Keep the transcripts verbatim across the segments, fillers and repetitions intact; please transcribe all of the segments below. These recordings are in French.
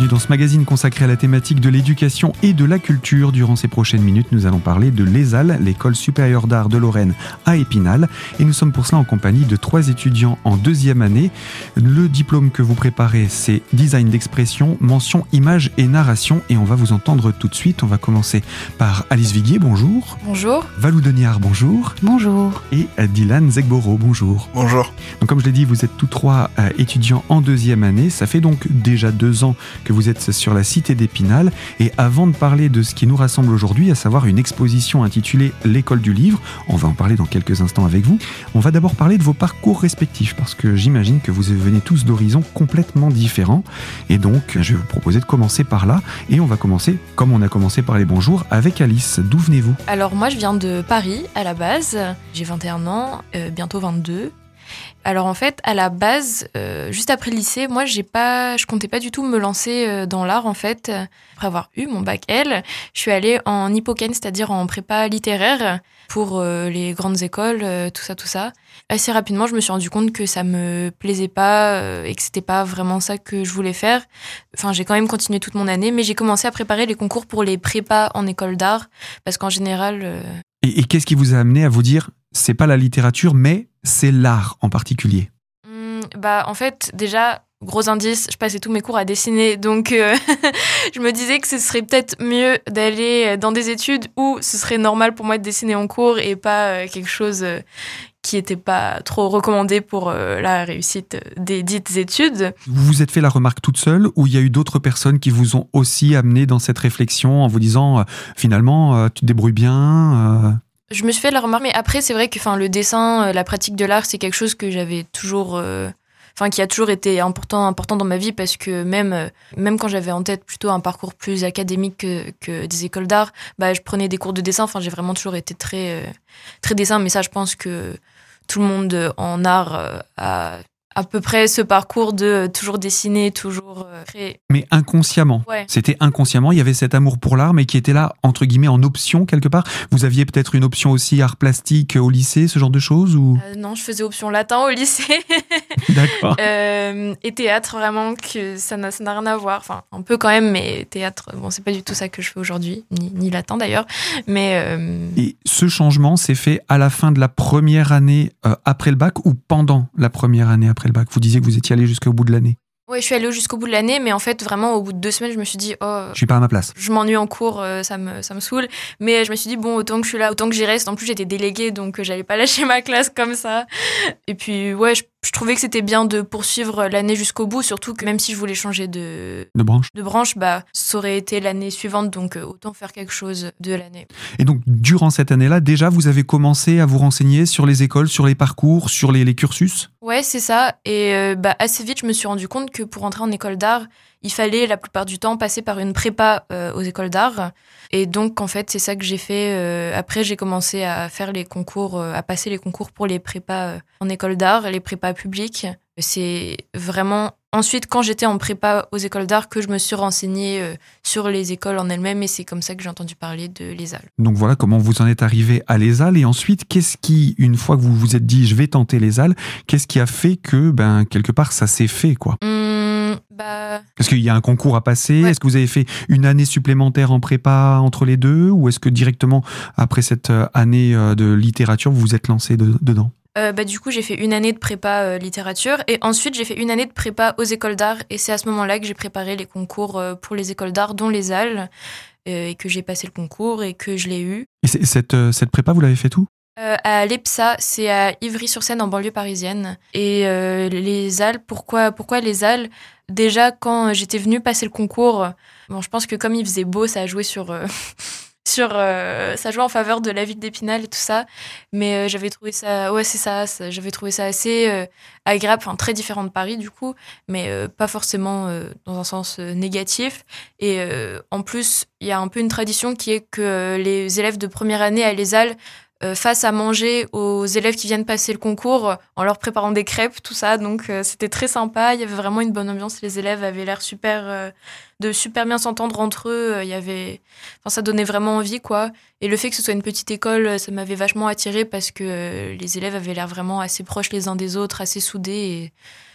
bienvenue dans ce magazine consacré à la thématique de l'éducation et de la culture. Durant ces prochaines minutes, nous allons parler de l'ESAL, l'École supérieure d'art de Lorraine à Épinal. Et nous sommes pour cela en compagnie de trois étudiants en deuxième année. Le diplôme que vous préparez, c'est design d'expression, mention image et narration. Et on va vous entendre tout de suite. On va commencer par Alice Viguier, bonjour. Bonjour. Valou Deniard, bonjour. Bonjour. Et Dylan Zegboro, bonjour. Bonjour. Donc, comme je l'ai dit, vous êtes tous trois euh, étudiants en deuxième année. Ça fait donc déjà deux ans que vous êtes sur la cité d'Épinal. Et avant de parler de ce qui nous rassemble aujourd'hui, à savoir une exposition intitulée L'école du livre, on va en parler dans quelques instants avec vous, on va d'abord parler de vos parcours respectifs, parce que j'imagine que vous venez tous d'horizons complètement différents. Et donc, je vais vous proposer de commencer par là. Et on va commencer, comme on a commencé par les bonjours, avec Alice. D'où venez-vous ? Alors moi, je viens de Paris, à la base. J'ai vingt et un ans, euh, bientôt vingt-deux. Alors en fait, à la base, euh, juste après le lycée, moi, j'ai pas, je comptais pas du tout me lancer euh, dans l'art, en fait. Après avoir eu mon bac L, je suis allée en Hippocane, c'est-à-dire en prépa littéraire, pour euh, les grandes écoles, euh, tout ça, tout ça. Assez rapidement, je me suis rendu compte que ça me plaisait pas euh, et que c'était pas vraiment ça que je voulais faire. Enfin, j'ai quand même continué toute mon année, mais j'ai commencé à préparer les concours pour les prépas en école d'art, parce qu'en général... Euh... Et, et qu'est-ce qui vous a amené à vous dire, c'est pas la littérature, mais c'est l'art en particulier ? Hum, bah, en fait, déjà... Gros indice, je passais tous mes cours à dessiner, donc euh, je me disais que ce serait peut-être mieux d'aller dans des études où ce serait normal pour moi de dessiner en cours et pas euh, quelque chose euh, qui n'était pas trop recommandé pour euh, la réussite des dites études. Vous vous êtes fait la remarque toute seule ou il y a eu d'autres personnes qui vous ont aussi amené dans cette réflexion en vous disant euh, finalement euh, tu te débrouilles bien euh... Je me suis fait la remarque, mais après c'est vrai que enfin, le dessin, euh, la pratique de l'art, c'est quelque chose que j'avais toujours... Euh, Enfin, qui a toujours été important, important dans ma vie parce que même, euh, même quand j'avais en tête plutôt un parcours plus académique que, que des écoles d'art, bah, je prenais des cours de dessin. Enfin, j'ai vraiment toujours été très, euh, très dessin. Mais ça, je pense que tout le monde en art euh, a à peu près ce parcours de toujours dessiner, toujours euh, créer. Mais inconsciemment. Ouais. C'était inconsciemment. Il y avait cet amour pour l'art, mais qui était là, entre guillemets, en option quelque part. Vous aviez peut-être une option aussi art plastique au lycée, ce genre de choses ou... euh, Non, je faisais option latin au lycée. D'accord. euh, et théâtre, vraiment, que ça n'a, ça n'a rien à voir. Enfin, un peu quand même, mais théâtre, bon, c'est pas du tout ça que je fais aujourd'hui, ni, ni latin d'ailleurs. Mais euh... Et ce changement s'est fait à la fin de la première année euh, après le bac ou pendant la première année après le bac ? Vous disiez que vous étiez allé jusqu'au bout de l'année. Oui, je suis allée jusqu'au bout de l'année, mais en fait, vraiment, au bout de deux semaines, je me suis dit, oh... Je suis pas à ma place. Je m'ennuie en cours, euh, ça me, ça me saoule. Mais je me suis dit, bon, autant que je suis là, autant que j'y reste. En plus, j'étais déléguée, donc euh, j'allais pas lâcher ma classe comme ça. Et puis, ouais, je, je trouvais que c'était bien de poursuivre l'année jusqu'au bout, surtout que même si je voulais changer de... De branche. De branche, bah, ça aurait été l'année suivante, donc euh, autant faire quelque chose de l'année. Et donc, durant cette année-là, déjà, vous avez commencé à vous renseigner sur les écoles, sur les parcours, sur les, les cursus ? Ouais, c'est ça. Et euh, bah, assez vite, je me suis rendu compte que pour entrer en école d'art, il fallait la plupart du temps passer par une prépa euh, aux écoles d'art. Et donc, en fait, c'est ça que j'ai fait. Euh, après, j'ai commencé à faire les concours, euh, à passer les concours pour les prépas euh, en école d'art, les prépas publiques. C'est vraiment ensuite, quand j'étais en prépa aux écoles d'art, que je me suis renseignée euh, sur les écoles en elles-mêmes. Et c'est comme ça que j'ai entendu parler de l'ESAL. Donc voilà comment vous en êtes arrivé à l'ESAL. Et ensuite, qu'est-ce qui, une fois que vous vous êtes dit « je vais tenter l'ESAL », qu'est-ce qui a fait que, ben, quelque part, ça s'est fait, quoi ? Mmh, bah... Est-ce qu'il y a un concours à passer ? Ouais. Est-ce que vous avez fait une année supplémentaire en prépa entre les deux ? Ou est-ce que directement, après cette année de littérature, vous vous êtes lancé de, dedans ? Euh, bah, du coup, j'ai fait une année de prépa euh, littérature et ensuite j'ai fait une année de prépa aux écoles d'art et c'est à ce moment-là que j'ai préparé les concours euh, pour les écoles d'art, dont l'ESAL, euh, et que j'ai passé le concours et que je l'ai eu. Et c'est, cette, euh, cette prépa, vous l'avez fait où ? euh, À l'EPSA, c'est à Ivry-sur-Seine en banlieue parisienne. Et euh, l'ESAL, pourquoi, pourquoi l'ESAL ? Déjà, quand j'étais venue passer le concours, bon, je pense que comme il faisait beau, ça a joué sur... Euh... sur euh, ça jouait en faveur de la ville d'Épinal et tout ça, mais euh, j'avais trouvé ça ouais c'est ça, ça j'avais trouvé ça assez euh, agréable, enfin très différent de Paris du coup, mais euh, pas forcément euh, dans un sens euh, négatif. Et euh, en plus il y a un peu une tradition qui est que euh, les élèves de première année à l'ESAL euh, fassent à manger aux élèves qui viennent passer le concours euh, en leur préparant des crêpes, tout ça, donc euh, c'était très sympa, il y avait vraiment une bonne ambiance, les élèves avaient l'air super euh, de super bien s'entendre entre eux, il y avait enfin ça donnait vraiment envie quoi, et le fait que ce soit une petite école, ça m'avait vachement attirée parce que euh, les élèves avaient l'air vraiment assez proches les uns des autres, assez soudés, et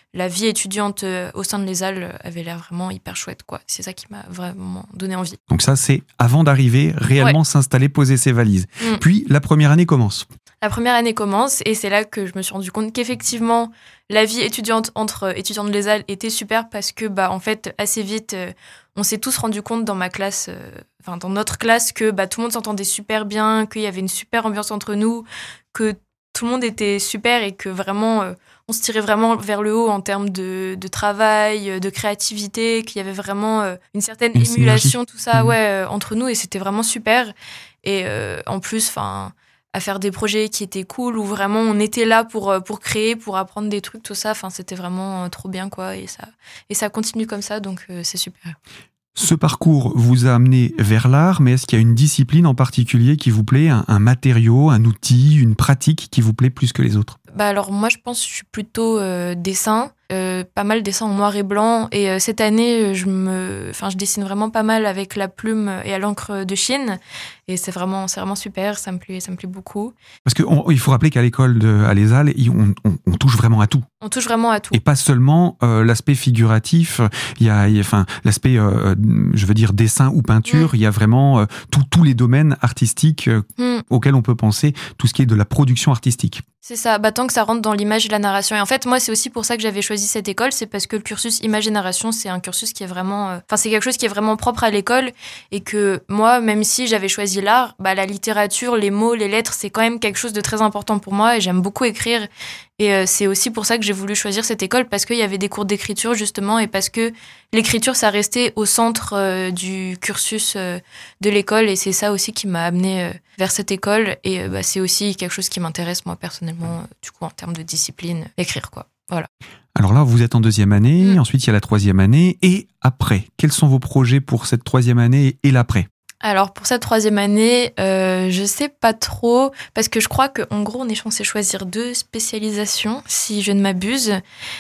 la vie étudiante au sein de l'E S A L avait l'air vraiment hyper chouette, quoi. C'est ça qui m'a vraiment donné envie. Donc ça, c'est avant d'arriver, réellement ouais. s'installer, poser ses valises. Mmh. Puis, la première année commence. La première année commence et c'est là que je me suis rendu compte qu'effectivement, la vie étudiante entre étudiants de l'E S A L était super parce que, bah, en fait, assez vite, euh, on s'est tous rendu compte dans ma classe, euh, enfin, dans notre classe, que bah, tout le monde s'entendait super bien, qu'il y avait une super ambiance entre nous, que tout le monde était super et que vraiment, euh, on se tirait vraiment vers le haut en termes de, de travail, de créativité, qu'il y avait vraiment euh, une certaine une émulation, synergie. Tout ça, mmh. ouais, euh, entre nous et c'était vraiment super. Et euh, en plus, enfin... à faire des projets qui étaient cool, où vraiment on était là pour, pour créer, pour apprendre des trucs, tout ça. Enfin, c'était vraiment trop bien, quoi. Et ça, et ça continue comme ça, donc euh, c'est super. Ce parcours vous a amené vers l'art, mais est-ce qu'il y a une discipline en particulier qui vous plaît, un, un matériau, un outil, une pratique qui vous plaît plus que les autres ? Bah alors moi, je pense que je suis plutôt euh, dessin. Euh, pas mal dessin en noir et blanc et euh, cette année je me enfin je dessine vraiment pas mal avec la plume et à l'encre de Chine et c'est vraiment c'est vraiment super, ça me plaît ça me plaît beaucoup. Parce que on, il faut rappeler qu'à l'école de à l'E S A L on, on, on touche vraiment à tout. On touche vraiment à tout. Et pas seulement euh, l'aspect figuratif, il y a, il y a enfin l'aspect euh, je veux dire dessin ou peinture, mmh. il y a vraiment euh, tous les domaines artistiques euh, mmh. auxquels on peut penser, tout ce qui est de la production artistique. C'est ça, bah, tant que ça rentre dans l'image et la narration. Et en fait, moi, c'est aussi pour ça que j'avais choisi cette école, c'est parce que le cursus image et narration, c'est un cursus qui est vraiment... Enfin, euh, c'est quelque chose qui est vraiment propre à l'école et que moi, même si j'avais choisi l'art, bah, la littérature, les mots, les lettres, c'est quand même quelque chose de très important pour moi et j'aime beaucoup écrire. Et euh, c'est aussi pour ça que j'ai voulu choisir cette école, parce qu'il y avait des cours d'écriture, justement, et parce que l'écriture, ça restait au centre euh, du cursus euh, de l'école, et c'est ça aussi qui m'a amenée euh, vers cette école. Et euh, bah, c'est aussi quelque chose qui m'intéresse, moi, personnellement, euh, du coup, en termes de discipline, écrire, quoi. Voilà. Alors là, vous êtes en deuxième année, mmh. ensuite il y a la troisième année, et après, quels sont vos projets pour cette troisième année et l'après ? Alors pour cette troisième année, euh, je sais pas trop, parce que je crois qu'en gros on est censé choisir deux spécialisations, si je ne m'abuse.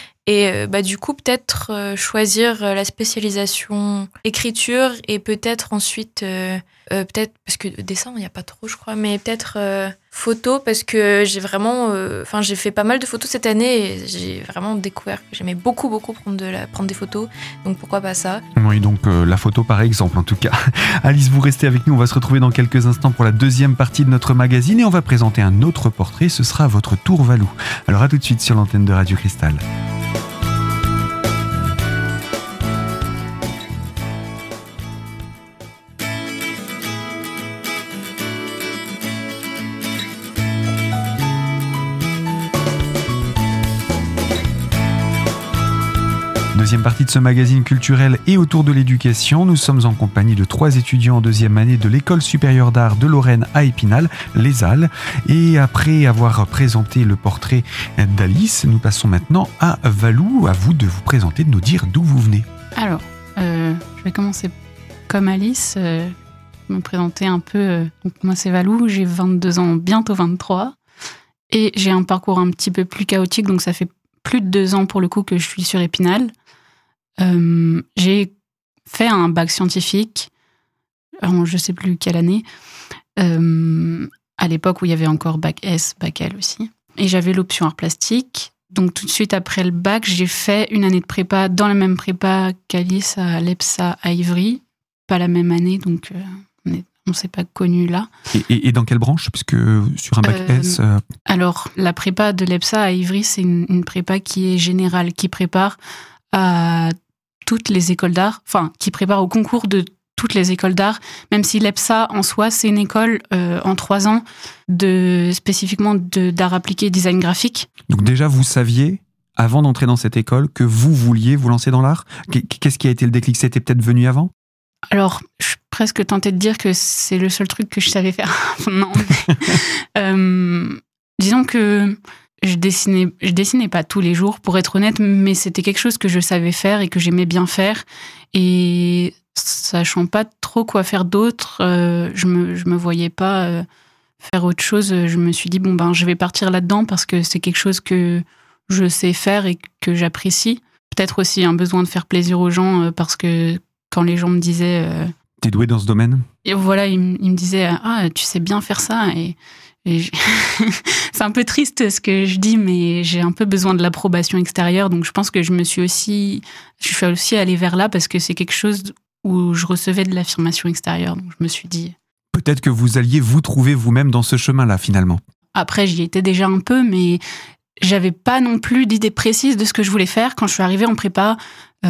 Et euh, bah, du coup, peut-être euh, choisir la spécialisation écriture et peut-être ensuite, euh, euh, peut-être, parce que dessin, il n'y a pas trop, je crois, mais peut-être euh, photo, parce que j'ai vraiment, enfin, euh, j'ai fait pas mal de photos cette année et j'ai vraiment découvert que j'aimais beaucoup, beaucoup prendre, de la, prendre des photos. Donc pourquoi pas ça ? Oui, donc euh, la photo par exemple, en tout cas. Alice, vous restez avec nous, on va se retrouver dans quelques instants pour la deuxième partie de notre magazine et on va présenter un autre portrait, ce sera votre tour Valou. Alors à tout de suite sur l'antenne de Radio Cristal. Deuxième partie de ce magazine culturel et autour de l'éducation, nous sommes en compagnie de trois étudiants en deuxième année de l'École supérieure d'art de Lorraine à Épinal, l'E S A L. Et après avoir présenté le portrait d'Alice, nous passons maintenant à Valou. À vous de vous présenter, de nous dire d'où vous venez. Alors, euh, je vais commencer comme Alice, euh, me présenter un peu. Euh, donc moi c'est Valou, j'ai vingt-deux ans, bientôt vingt-trois. Et j'ai un parcours un petit peu plus chaotique, donc ça fait plus de deux ans pour le coup que je suis sur Épinal. Euh, j'ai fait un bac scientifique, en je ne sais plus quelle année, euh, à l'époque où il y avait encore bac S, bac L aussi. Et j'avais l'option art plastique. Donc tout de suite après le bac, j'ai fait une année de prépa dans la même prépa qu'Alice à l'E P S A à Ivry. Pas la même année, donc euh, on est on ne s'est pas connus là. Et, et, et dans quelle branche ? Puisque sur un bac euh, S... Euh... Alors, la prépa de l'E P S A à Ivry, c'est une, une prépa qui est générale, qui prépare à toutes les écoles d'art, enfin, qui prépare au concours de toutes les écoles d'art, même si l'E P S A, en soi, c'est une école euh, en trois ans, de, spécifiquement de, d'art appliqué design graphique. Donc déjà, vous saviez, avant d'entrer dans cette école, que vous vouliez vous lancer dans l'art ? Qu'est-ce qui a été le déclic ? C'était peut-être venu avant ? Alors, je suis presque tentée de dire que c'est le seul truc que je savais faire. non. Mais, euh, disons que je dessinais, je dessinais pas tous les jours, pour être honnête, mais c'était quelque chose que je savais faire et que j'aimais bien faire. Et sachant pas trop quoi faire d'autre, euh, je me, je me voyais pas euh, faire autre chose. Je me suis dit, bon, ben, je vais partir là-dedans parce que c'est quelque chose que je sais faire et que j'apprécie. Peut-être aussi un besoin de faire plaisir aux gens euh, parce que quand les gens me disaient... Euh, T'es doué dans ce domaine ? Et voilà, ils, ils me disaient « Ah, tu sais bien faire ça ?» Et Et c'est un peu triste ce que je dis, mais j'ai un peu besoin de l'approbation extérieure. Donc je pense que je me suis aussi, je suis aussi allée vers là parce que c'est quelque chose où je recevais de l'affirmation extérieure. Donc je me suis dit... Peut-être que vous alliez vous trouver vous-même dans ce chemin-là, finalement. Après, j'y étais déjà un peu, mais j'avais pas non plus d'idée précise de ce que je voulais faire. Quand je suis arrivée en prépa,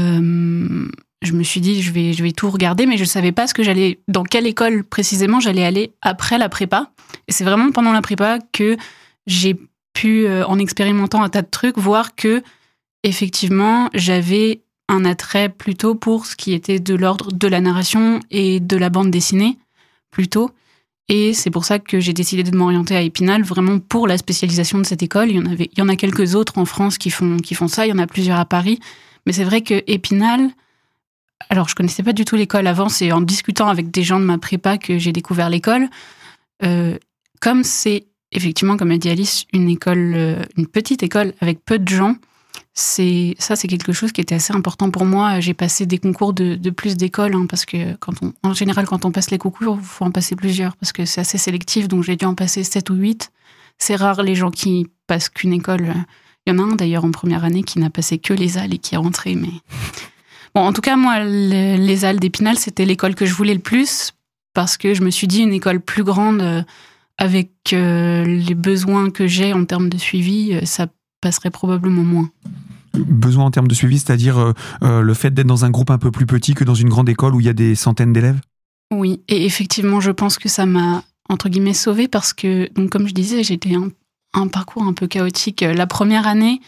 euh, je me suis dit, je vais, je vais tout regarder, mais je savais pas ce que j'allais, dans quelle école précisément j'allais aller après la prépa. Et c'est vraiment pendant la prépa que j'ai pu, euh, en expérimentant un tas de trucs, voir que, effectivement, j'avais un attrait plutôt pour ce qui était de l'ordre de la narration et de la bande dessinée, plutôt. Et c'est pour ça que j'ai décidé de m'orienter à Épinal, vraiment pour la spécialisation de cette école. Il y en avait, il y en a quelques autres en France qui font, qui font ça, il y en a plusieurs à Paris. Mais c'est vrai que Épinal, alors je connaissais pas du tout l'école avant, c'est en discutant avec des gens de ma prépa que j'ai découvert l'école. Euh, comme c'est, effectivement, comme a dit Alice, une école, euh, une petite école avec peu de gens, c'est, ça c'est quelque chose qui était assez important pour moi. J'ai passé des concours de, de plus d'écoles, hein, parce que quand on, en général, quand on passe les concours, il faut en passer plusieurs, parce que c'est assez sélectif, donc j'ai dû en passer sept ou huit. C'est rare les gens qui passent qu'une école. Il y en a un d'ailleurs en première année qui n'a passé que les A L et qui est rentré, mais... Bon, en tout cas, moi, les A L d'Épinal, c'était l'école que je voulais le plus, parce que je me suis dit, une école plus grande, euh, avec euh, les besoins que j'ai en termes de suivi, euh, ça passerait probablement moins. Besoin en termes de suivi, c'est-à-dire euh, euh, le fait d'être dans un groupe un peu plus petit que dans une grande école où il y a des centaines d'élèves ? Oui, et effectivement, je pense que ça m'a, entre guillemets, sauvée, parce que, donc, comme je disais, j'étais un, un parcours un peu chaotique. La première année,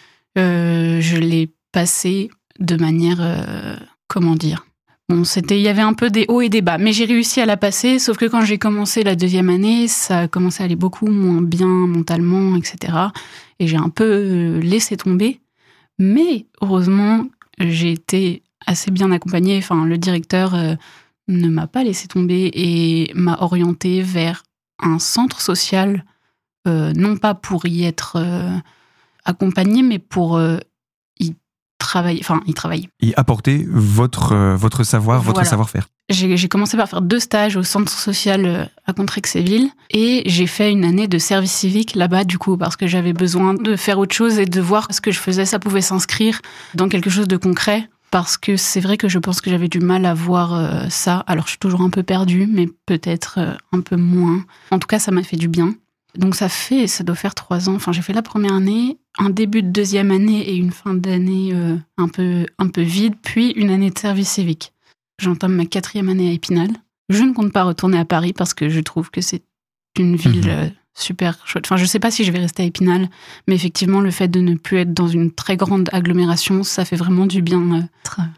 euh, je l'ai passée de manière, euh, comment dire, bon, c'était, il y avait un peu des hauts et des bas, mais j'ai réussi à la passer, sauf que quand j'ai commencé la deuxième année, ça a commencé à aller beaucoup moins bien mentalement, et cetera. Et j'ai un peu laissé tomber, mais heureusement, j'ai été assez bien accompagnée. Enfin, le directeur euh, ne m'a pas laissé tomber et m'a orientée vers un centre social, euh, non pas pour y être euh, accompagnée, mais pour euh, travailler, enfin, y travailler. Y apporter votre, euh, votre savoir, Voilà. votre savoir-faire. J'ai, j'ai commencé par faire deux stages au centre social à Contrexéville et j'ai fait une année de service civique là-bas, du coup, parce que j'avais besoin de faire autre chose et de voir ce que je faisais, ça pouvait s'inscrire dans quelque chose de concret. Parce que c'est vrai que je pense que j'avais du mal à voir euh, ça. Alors, je suis toujours un peu perdue, mais peut-être euh, un peu moins. En tout cas, ça m'a fait du bien. Donc ça fait, ça doit faire trois ans. Enfin, j'ai fait la première année, un début de deuxième année et une fin d'année euh, un peu, un peu vide, puis une année de service civique. J'entame ma quatrième année à Épinal. Je ne compte pas retourner à Paris parce que je trouve que c'est une ville euh, super chouette. Enfin, je sais pas si je vais rester à Épinal, mais effectivement, le fait de ne plus être dans une très grande agglomération, ça fait vraiment du bien.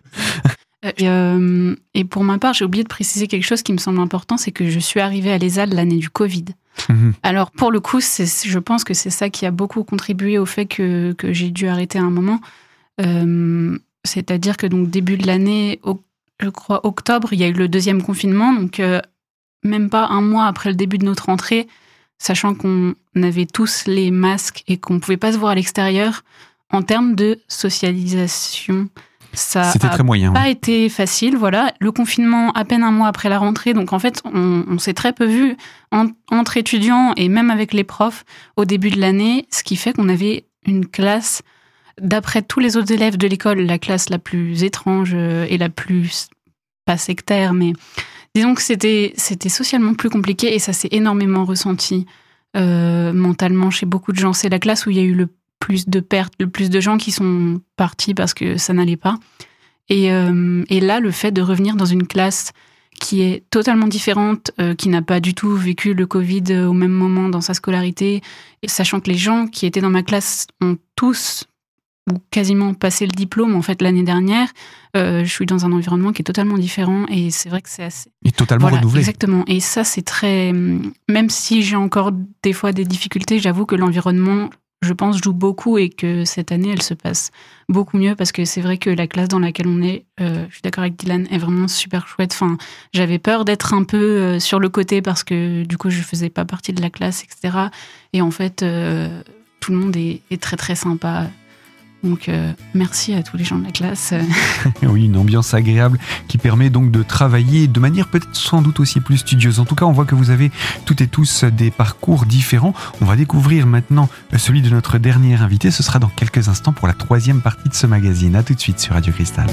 Euh, et, euh, et pour ma part, j'ai oublié de préciser quelque chose qui me semble important, c'est que je suis arrivée à l'E S A L l'année du Covid. Mmh. Alors, pour le coup, c'est, je pense que c'est ça qui a beaucoup contribué au fait que, que j'ai dû arrêter à un moment. Euh, c'est-à-dire que, donc, début de l'année, au, je crois octobre, il y a eu le deuxième confinement, donc euh, même pas un mois après le début de notre rentrée, sachant qu'on avait tous les masques et qu'on ne pouvait pas se voir à l'extérieur, en termes de socialisation, ça C'était a très moyen, pas ouais. été facile. Voilà, le confinement à peine un mois après la rentrée, donc en fait, on, on s'est très peu vu en, entre étudiants et même avec les profs au début de l'année, ce qui fait qu'on avait une classe, d'après tous les autres élèves de l'école, la classe la plus étrange et la plus, pas sectaire, mais disons que c'était, c'était socialement plus compliqué et ça s'est énormément ressenti euh, mentalement chez beaucoup de gens. C'est la classe où il y a eu le plus de pertes, le plus de gens qui sont partis parce que ça n'allait pas. Et, euh, et là, le fait de revenir dans une classe qui est totalement différente, euh, qui n'a pas du tout vécu le Covid au même moment dans sa scolarité, et sachant que les gens qui étaient dans ma classe ont tous ou quasiment passé le diplôme en fait l'année dernière, euh, je suis dans un environnement qui est totalement différent et c'est vrai que c'est assez... Et totalement voilà, renouvelé. Exactement. Et ça, c'est très... Même si j'ai encore des fois des difficultés, j'avoue que l'environnement, je pense, joue beaucoup et que cette année, elle se passe beaucoup mieux parce que c'est vrai que la classe dans laquelle on est, euh, je suis d'accord avec Dylan, est vraiment super chouette. Enfin, j'avais peur d'être un peu euh, sur le côté parce que du coup, je faisais pas partie de la classe, et cetera. Et en fait, euh, tout le monde est, est très très sympa. Donc euh, merci à tous les gens de la classe. Oui, une ambiance agréable qui permet donc de travailler de manière peut-être sans doute aussi plus studieuse. En tout cas, on voit que vous avez toutes et tous des parcours différents. On va découvrir maintenant celui de notre dernier invité. Ce sera dans quelques instants pour la troisième partie de ce magazine. À tout de suite sur Radio Cristal.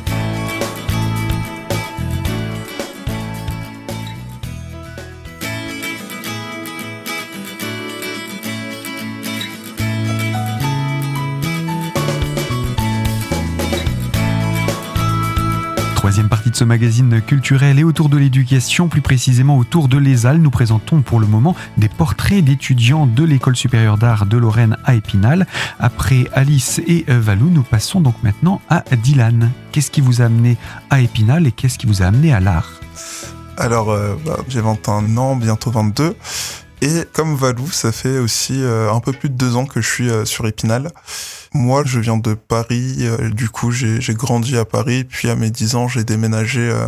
Troisième partie de ce magazine culturel et autour de l'éducation, plus précisément autour de l'ESAL, nous présentons pour le moment des portraits d'étudiants de l'École supérieure d'art de Lorraine à Épinal. Après Alice et Valou, nous passons donc maintenant à Dylan. Qu'est-ce qui vous a amené à Épinal et qu'est-ce qui vous a amené à l'art ? Alors, euh, bah, j'ai vingt et un ans, bientôt vingt-deux. Et comme Valou, ça fait aussi euh, un peu plus de deux ans que je suis euh, sur Épinal. Moi, je viens de Paris, euh, du coup, j'ai, j'ai grandi à Paris, puis à mes dix ans, j'ai déménagé euh,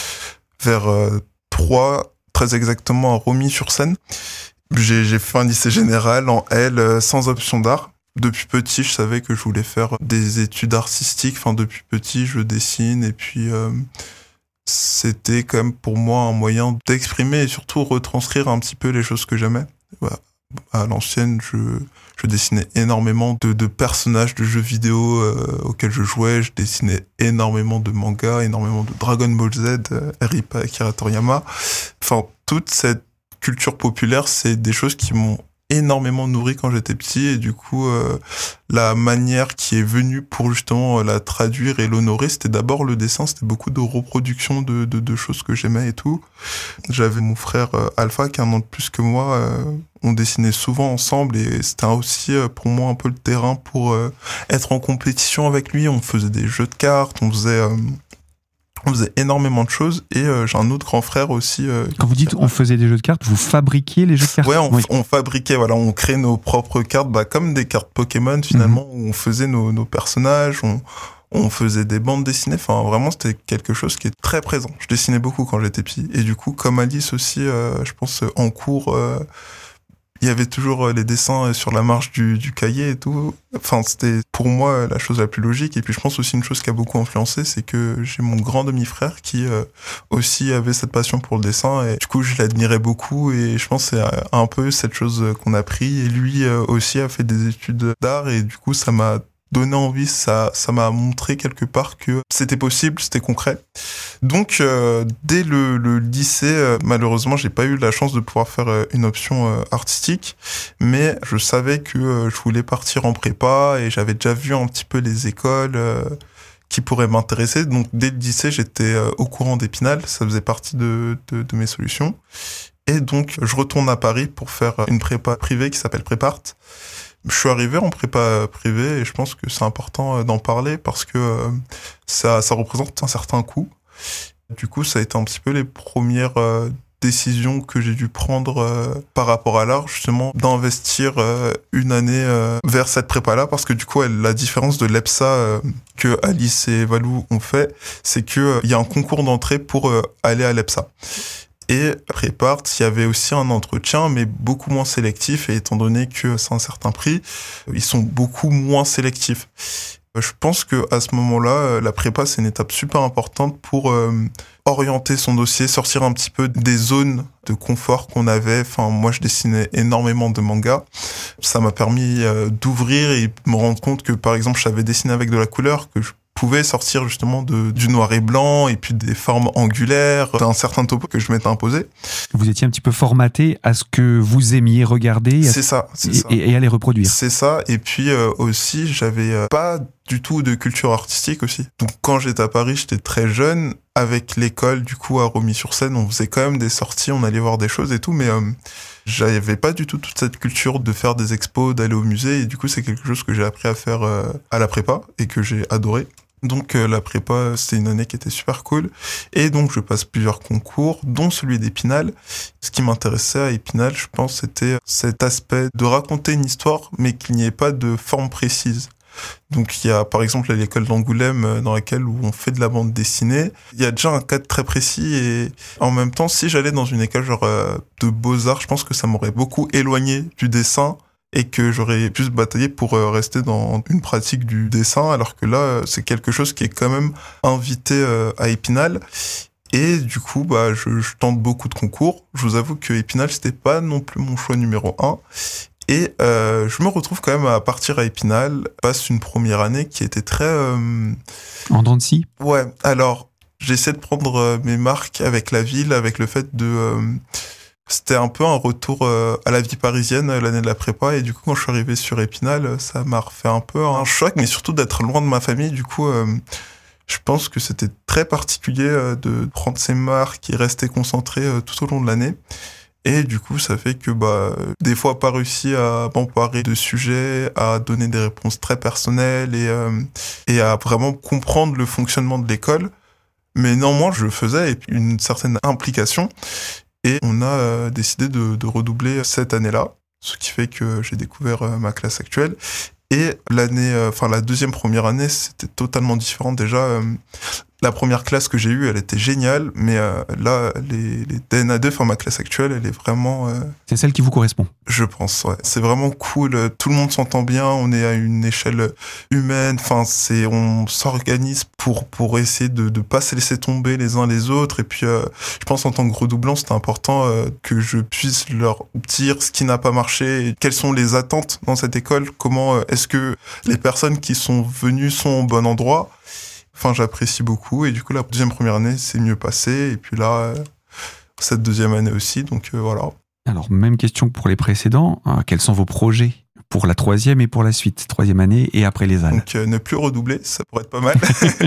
vers euh, Troyes, très exactement à Romilly-sur-Seine. J'ai, j'ai fait un lycée général en L, euh, sans option d'art. Depuis petit, je savais que je voulais faire des études artistiques. Enfin, depuis petit, je dessine, et puis euh, c'était quand même pour moi un moyen d'exprimer et surtout retranscrire un petit peu les choses que j'aimais. Bah, à l'ancienne, je... Je dessinais énormément de, de personnages de jeux vidéo euh, auxquels je jouais. Je dessinais énormément de mangas, énormément de Dragon Ball Z, euh, R I P, Akira Toriyama. Enfin, toute cette culture populaire, c'est des choses qui m'ont énormément nourri quand j'étais petit. Et du coup, euh, la manière qui est venue pour justement la traduire et l'honorer, c'était d'abord le dessin. C'était beaucoup de reproduction de, de, de choses que j'aimais et tout. J'avais mon frère euh, Alpha, qui a un an de plus que moi. Euh, on dessinait souvent ensemble et c'était aussi euh, pour moi un peu le terrain pour euh, être en compétition avec lui. On faisait des jeux de cartes, on faisait... Euh, On faisait énormément de choses et euh, j'ai un autre grand frère aussi. Euh, Quand vous dites on faisait des jeux de cartes, vous fabriquiez les jeux de cartes ? Ouais, on, oui. on fabriquait, voilà, on créait nos propres cartes, bah, comme des cartes Pokémon finalement, mmh. où on faisait nos, nos personnages, on, on faisait des bandes dessinées. Enfin, vraiment, c'était quelque chose qui est très présent. Je dessinais beaucoup quand j'étais petit et du coup, comme Alice aussi, euh, je pense en cours. Euh, Il y avait toujours les dessins sur la marge du, du cahier et tout. Enfin, c'était pour moi la chose la plus logique. Et puis je pense aussi une chose qui a beaucoup influencé, c'est que j'ai mon grand demi-frère qui euh, aussi avait cette passion pour le dessin. Et du coup, je l'admirais beaucoup. Et je pense que c'est un peu cette chose qu'on a pris. Et lui euh, aussi a fait des études d'art. Et du coup, ça m'a donné envie, ça, ça m'a montré quelque part que c'était possible, c'était concret. Donc, euh, dès le, le lycée, euh, malheureusement, j'ai pas eu la chance de pouvoir faire euh, une option euh, artistique, mais je savais que euh, je voulais partir en prépa et j'avais déjà vu un petit peu les écoles euh, qui pourraient m'intéresser. Donc, dès le lycée, j'étais euh, au courant d'Épinal, ça faisait partie de, de, de mes solutions. Et donc, je retourne à Paris pour faire une prépa privée qui s'appelle Prépart. Je suis arrivé en prépa privée et je pense que c'est important d'en parler parce que euh, ça, ça représente un certain coût. Du coup, ça a été un petit peu les premières euh, décisions que j'ai dû prendre euh, par rapport à l'art, justement, d'investir euh, une année euh, vers cette prépa-là parce que du coup, elle, la différence de l'EPSA euh, que Alice et Valou ont fait, c'est qu'il euh, y a un concours d'entrée pour euh, aller à l'EPSA. Et Prépart, il y avait aussi un entretien, mais beaucoup moins sélectif. Et étant donné que c'est un certain prix, ils sont beaucoup moins sélectifs. Je pense que à ce moment-là, la prépa, c'est une étape super importante pour euh, orienter son dossier, sortir un petit peu des zones de confort qu'on avait. Enfin, moi, je dessinais énormément de mangas. Ça m'a permis euh, d'ouvrir et me rendre compte que, par exemple, je savais dessiner avec de la couleur, que je pouvais sortir justement de, du noir et blanc et puis des formes angulaires, d'un certain topo que je m'étais imposé. Vous étiez un petit peu formaté à ce que vous aimiez regarder. C'est ça, c'est et, ça. Et, et à les reproduire. C'est ça. Et puis euh, aussi, j'avais euh, pas du tout de culture artistique aussi. Donc quand j'étais à Paris, j'étais très jeune. Avec l'école, du coup, à Romilly-sur-Seine, on faisait quand même des sorties, on allait voir des choses et tout, mais euh, j'avais pas du tout toute cette culture de faire des expos, d'aller au musée. Et du coup, c'est quelque chose que j'ai appris à faire euh, à la prépa et que j'ai adoré. Donc euh, la prépa, c'était une année qui était super cool. Et donc je passe plusieurs concours, dont celui d'Épinal. Ce qui m'intéressait à Épinal, je pense, c'était cet aspect de raconter une histoire, mais qu'il n'y ait pas de forme précise. Donc il y a par exemple l'école d'Angoulême dans laquelle où on fait de la bande dessinée. Il y a déjà un cadre très précis et en même temps, si j'allais dans une école genre euh, de beaux-arts, je pense que ça m'aurait beaucoup éloigné du dessin et que j'aurais plus bataillé pour euh, rester dans une pratique du dessin, alors que là, euh, c'est quelque chose qui est quand même invité euh, à Épinal. Et du coup, bah, je, je tente beaucoup de concours. Je vous avoue que Épinal, c'était pas non plus mon choix numéro un. Et euh, je me retrouve quand même à partir à Épinal, passe une première année qui était très... Euh... En dents de scie ? Ouais, alors, j'essaie de prendre euh, mes marques avec la ville, avec le fait de... Euh... C'était un peu un retour euh, à la vie parisienne euh, l'année de la prépa, et du coup, quand je suis arrivé sur Épinal, ça m'a refait un peu un choc, mais surtout d'être loin de ma famille. Du coup, euh, je pense que c'était très particulier euh, de prendre ses marques et rester concentré euh, tout au long de l'année. Et du coup, ça fait que bah, des fois, pas réussi à m'emparer de sujets, à donner des réponses très personnelles et, euh, et à vraiment comprendre le fonctionnement de l'école. Mais néanmoins, je faisais une certaine implication. Et on a euh, décidé de, de redoubler cette année-là, ce qui fait que j'ai découvert euh, ma classe actuelle. Et l'année, enfin euh, la deuxième première année, c'était totalement différent. Déjà, euh, la première classe que j'ai eue, elle était géniale, mais euh, là, les, les D N A deux, enfin ma classe actuelle, elle est vraiment... Euh, c'est celle qui vous correspond ? Je pense, ouais. C'est vraiment cool, tout le monde s'entend bien, on est à une échelle humaine, enfin, c'est, on s'organise pour, pour essayer de ne pas se laisser tomber les uns les autres, et puis euh, je pense en tant que redoublant, c'est important euh, que je puisse leur dire ce qui n'a pas marché, quelles sont les attentes dans cette école, comment euh, est-ce que les personnes qui sont venues sont au bon endroit. Enfin, j'apprécie beaucoup, et du coup, la deuxième première année, c'est mieux passé, et puis là, euh, cette deuxième année aussi, donc euh, voilà. Alors, même question que pour les précédents, euh, quels sont vos projets pour la troisième et pour la suite, troisième année et après les Halles ? Donc, euh, ne plus redoubler, ça pourrait être pas mal.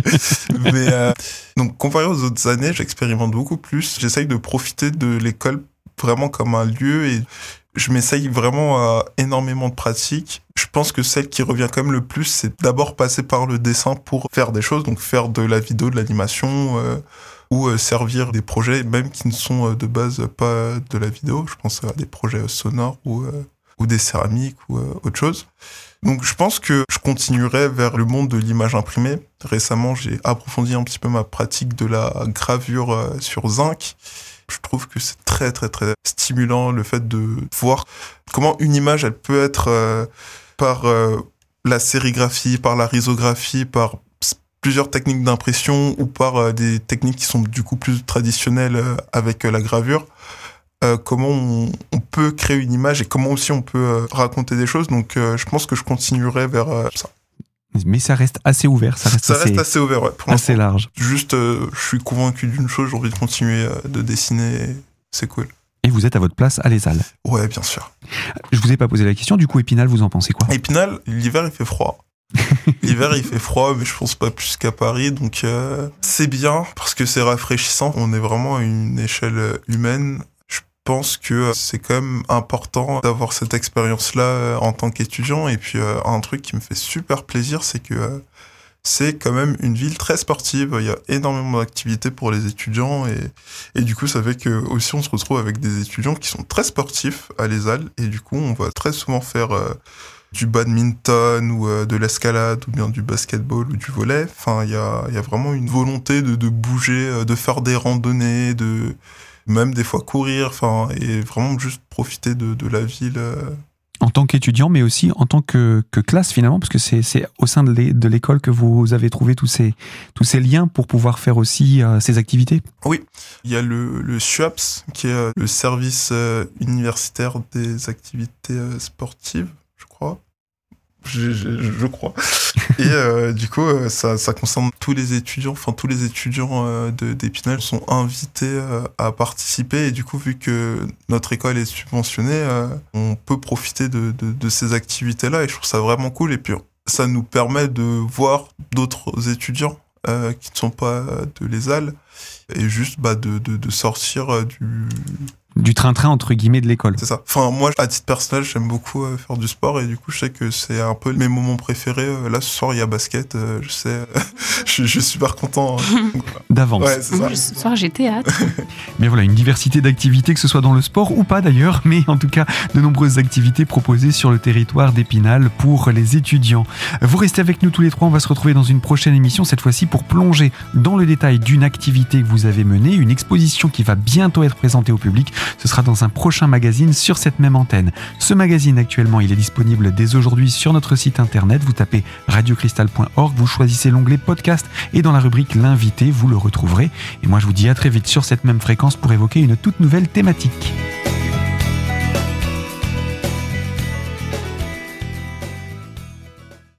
Mais, euh, donc, comparé aux autres années, j'expérimente beaucoup plus, j'essaye de profiter de l'école vraiment comme un lieu, et je m'essaye vraiment à énormément de pratiques. Je pense que celle qui revient quand même le plus, c'est d'abord passer par le dessin pour faire des choses, donc faire de la vidéo, de l'animation, euh, ou euh, servir des projets, même qui ne sont euh, de base pas de la vidéo. Je pense à des projets sonores ou, euh, ou des céramiques ou euh, autre chose. Donc je pense que je continuerai vers le monde de l'image imprimée. Récemment, j'ai approfondi un petit peu ma pratique de la gravure euh, sur zinc. Je trouve que c'est très très très stimulant le fait de voir comment une image elle peut être euh, par euh, la sérigraphie, par la risographie, par plusieurs techniques d'impression ou par euh, des techniques qui sont du coup plus traditionnelles euh, avec euh, la gravure. Euh, comment on, on peut créer une image et comment aussi on peut euh, raconter des choses. Donc euh, je pense que je continuerai vers euh, ça. Mais ça reste assez ouvert, ça reste, ça assez, reste assez ouvert, ouais, pour assez large. Juste, euh, je suis convaincu d'une chose, j'ai envie de continuer euh, de dessiner, c'est cool. Et vous êtes à votre place à Les Halles ? Ouais, bien sûr. Je vous ai pas posé la question, du coup, Épinal, vous en pensez quoi ? Épinal, l'hiver, il fait froid. L'hiver, il fait froid, mais je pense pas plus qu'à Paris, donc euh, c'est bien, parce que c'est rafraîchissant. On est vraiment à une échelle humaine. Je pense que c'est quand même important d'avoir cette expérience-là en tant qu'étudiant. Et puis, euh, un truc qui me fait super plaisir, c'est que euh, c'est quand même une ville très sportive. Il y a énormément d'activités pour les étudiants. Et, et du coup, ça fait que aussi on se retrouve avec des étudiants qui sont très sportifs à Les Halles. Et du coup, on va très souvent faire euh, du badminton ou euh, de l'escalade ou bien du basketball ou du volley. Enfin, il y a, il y a vraiment une volonté de, de bouger, de faire des randonnées, de... même des fois courir, enfin, et vraiment juste profiter de, de la ville. En tant qu'étudiant, mais aussi en tant que, que classe finalement, parce que c'est, c'est au sein de, l'é, de l'école que vous avez trouvé tous ces, tous ces liens pour pouvoir faire aussi euh, ces activités. Oui, il y a le, le SUAPS, qui est le service euh, universitaire des activités euh, sportives, je crois. Je, je, je crois. Et euh, du coup, euh, ça, ça concerne tous les étudiants. Enfin, tous les étudiants euh, de, d'Épinal sont invités euh, à participer. Et du coup, vu que notre école est subventionnée, euh, on peut profiter de, de, de ces activités-là. Et je trouve ça vraiment cool. Et puis, ça nous permet de voir d'autres étudiants euh, qui ne sont pas de Les Halles. Et juste bah, de, de, de sortir euh, du... Du train-train, entre guillemets, de l'école. C'est ça. Enfin, moi, à titre personnel, j'aime beaucoup euh, faire du sport et du coup, je sais que c'est un peu mes moments préférés. Là, ce soir, il y a basket. Euh, je sais, euh, je, je suis super content. D'avance. Ouais, c'est ça. Moi, ce soir, j'ai théâtre. Bien voilà, une diversité d'activités, que ce soit dans le sport ou pas d'ailleurs, mais en tout cas, de nombreuses activités proposées sur le territoire d'Épinal pour les étudiants. Vous restez avec nous tous les trois, on va se retrouver dans une prochaine émission, cette fois-ci pour plonger dans le détail d'une activité activités que vous avez menées, une exposition qui va bientôt être présentée au public. Ce sera dans un prochain magazine sur cette même antenne. Ce magazine, actuellement, il est disponible dès aujourd'hui sur notre site internet. Vous tapez radio cristal point org, vous choisissez l'onglet podcast et dans la rubrique l'invité, vous le retrouverez. Et moi, je vous dis à très vite sur cette même fréquence pour évoquer une toute nouvelle thématique.